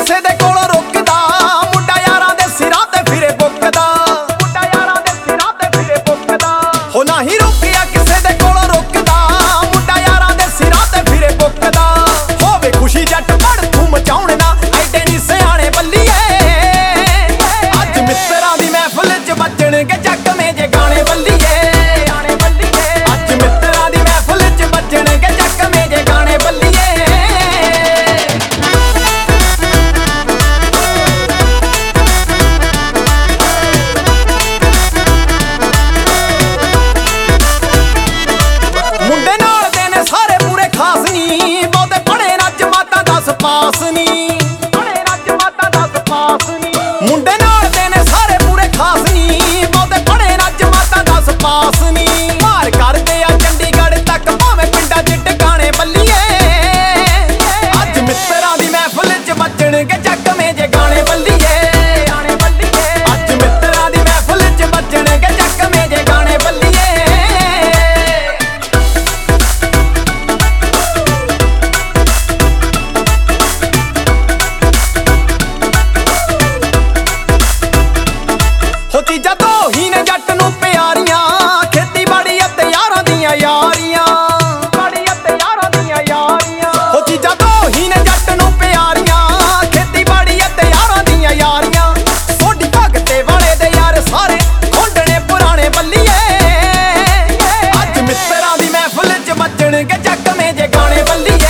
ਕਿਸੇ ਦੇ ਕੋਲੋਂ ਰੁਕਦਾ, ਮੁੰਡਾ ਯਾਰਾਂ ਦੇ ਸਿਰਾਂ ਤੇ ਫਿਰੇ ਬੁੱਕਦਾ, ਮੁੰਡਾ ਯਾਰਾਂ ਦੇ ਸਿਰਾਂ ਤੇ ਫਿਰੇ ਬੁੱਕਦਾ। ਹੋ ਨਹੀਂ ਰੁਕਿਆ ਕਿਸੇ ਦੇ ਕੋਲੋਂ ਰੁਕਦਾ, ਮੁੰਡਾ ਯਾਰਾਂ ਦੇ ਸਿਰਾਂ ਤੇ ਫਿਰੇ ਬੁੱਕਦਾ। ਹੋਵੇ ਖੁਸ਼ੀ ਜੱਟ ਪੜ ਤੂੰ ਮਚਾਉਣ ਨਾ, ਐਡੇ ਨੀ ਸਿਆਣੇ ਬੱਲੀਏ। ਅੱਜ ਮਿੱਤਰਾਂ ਦੀ ਮਹਿਫਲ 'ਚ ਵੱਜਣਗੇ ਚੱਕਵੇਂ ਜੇ ਗਾਣੇ ਬੱਲੀਏ। ਅੱਜ ਮਿੱਤਰਾਂ ਦੀ ਮਹਿਫਲ 'ਚ ਵੱਜਣਗੇ ਚੱਕਵੇਂ ਜੇ ਗਾਣੇ ਬੱਲੀਏ। ਮੁੰਡੇ ਨਾਲ ਦੇ ਨੇ ਸਾਰੇ ਪੂਰੇ ਖਾਸ ਨੀ, ਬਹੁਤੇ ਪੜੇ ਨਾ ਜਮਾਤਾਂ 10 ਪਾਸ ਨੀ, ਪੜੇ ਨਾ ਜਮਾਤਾਂ 10 ਪਾਸ ਨੀ। ਮੁੰਡੇ ਨਾਲ ਦੇ ਨੇ ਸਾਰੇ ਪੂਰੇ ਖਾਸ ਨੀ, ਬਹੁਤੇ ਪੜੇ ਨਾ ਜਮਾਤਾਂ 10 ਪਾਸ ਨੀ। ਮਾਰ ਕਰਦੇ ਆ ਚੰਡੀਗੜ੍ਹ ਤੱਕ ਭਾਵੇਂ ਪਿੰਡਾਂ 'ਚ ਟਿਕਾਣੇ ਬੱਲੀਏ। ਅੱਜ ਮਿੱਤਰਾਂ ਦੀ ਮਹਿਫਲ 'ਚ ਵੱਜਣਗੇ ਚੱਕਵੇਂ ਜੇ ਗਾਣੇ ਬੱਲੀਏ। ਅੱਜ ਮਿੱਤਰਾਂ ਦੀ ਮਹਿਫਲ 'ਚ ਵੱਜਣਗੇ ਚੱਕਵੇਂ ਜੇ ਗਾਣੇ ਬੱਲੀਏ। ਹੋ ਚੀਜ਼ਾਂ ਤੋਂ ਹੀ ਨੇ ਜੱਟ ਨੂੰ ਪਿਆਰੀਆਂ, ਖੇਤੀਬਾੜੀ ਅਤੇ ਯਾਰਾਂ ਦੀਆਂ ਯਾਰੀਆਂ, ਬਾੜੀ ਅਤੇ ਯਾਰਾਂ ਦੀਆਂ ਯਾਰੀਆਂ। ਹੋ ਚੀਜ਼ਾਂ ਤੋਂ ਹੀ ਨੇ ਜੱਟ ਨੂੰ ਪਿਆਰੀਆਂ, ਖੇਤੀਬਾੜੀ ਅਤੇ ਯਾਰਾਂ ਦੀਆਂ ਯਾਰੀਆਂ। ਸੋਢੀ ਭਗਤੇ ਵਾਲੇ ਦੇ ਯਾਰ ਸਾਰੇ ਖੁੰਡਣੇ ਪੁਰਾਣੇ ਬੱਲੀਏ। ਅੱਜ ਮਿੱਤਰਾਂ ਦੀ ਮਹਿਫਲ 'ਚ ਵੱਜਣਗੇ ਚੱਕਵੇਂ ਜੇ ਗਾਣੇ ਬੱਲੀਏ।